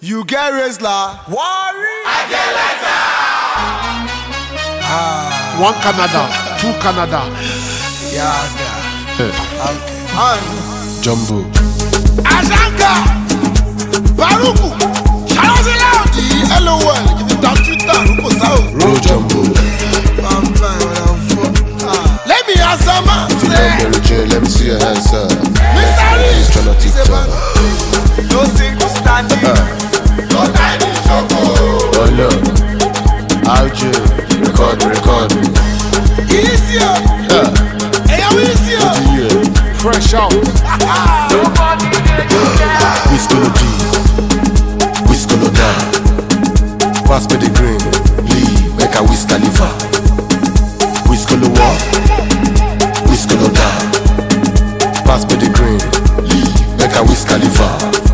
You get Rizla. Worry. I get letter. One Canada, two Canada. Yeah. Jumbo. Azanka. Baruku. Chalozi Laudi. LOL. Dans Twitter. Rupo Sao. Roll Jumbo. Let me answer man. If you love Mary Jane, let me see your hands up. Mr. Rich. Tryna TikTok. No single standing. No tiny choco. Oh no. RJ. Record. Easier. Hey, how easier? Fresh out. Whiskolo G's. Whiskolo down. Pass me the green. Leave. Make a Wiz Khalifa. Whiskolo walk. Whiskolo down. Pass me the green. Leave. Make a Wiz Khalifa.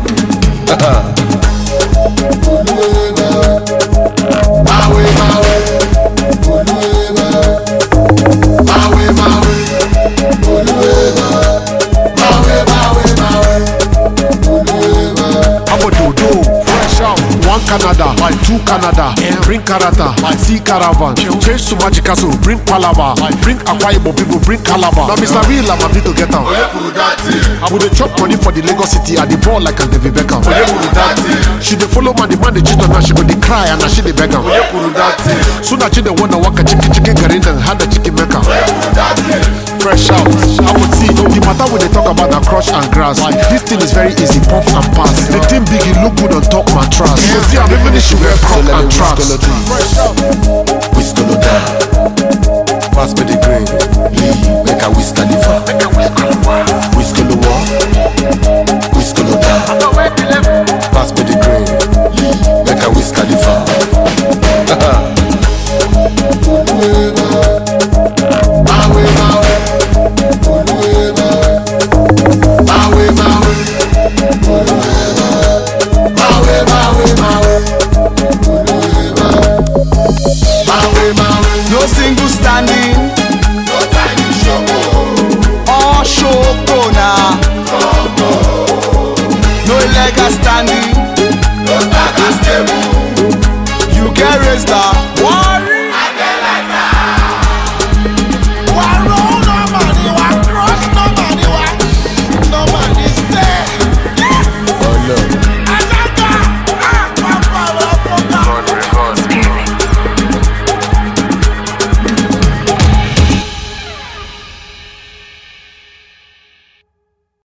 One Canada, two Canada, bring Karata, see Caravan, change to Magic Castle, bring Palava, bring Akwa Ibom people, bring Calabar. Now Mr. Real, I'm happy to get out. I would chop money for the Lagos City at the ball like a David Beckham. She dey follow man, the man dey cheat on her, she go dey cry and she dey beg am. Soon as she dey wanna walk a chicken garin and had a chicken maker. Fresh out, I would see the matter when they talk about the crush and grass. This thing is very easy, puff and pass. The thing big, it look good on top mattress. See, I'm even issue where crop and tracks. Whiskolo down. Pass me the green. Leave. Make a Wiz Khalifa. Whiskolo walk. Whiskolo down. Pass me the green. Leave. Make a Wiz Khalifa. No single standing. No tiny choco. All shoko now. No illegal standing. No stack and stable. You get Rizla.